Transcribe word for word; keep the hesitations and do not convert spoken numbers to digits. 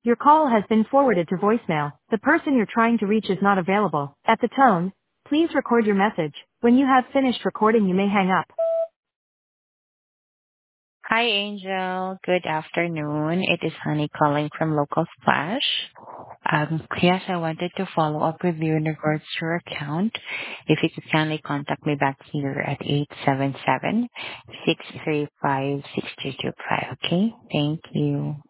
Your call has been forwarded to voicemail. The person you're trying to reach is not available. At the tone, please record your message. When you have finished recording, you may hang up. Hi, Angel. Good afternoon. It is Honey calling from Local Splash. Um, yes, I wanted to follow up with you in regards to your account. If you could kindly contact me back here at eight seven seven, six three five, six two two five, okay? Thank you.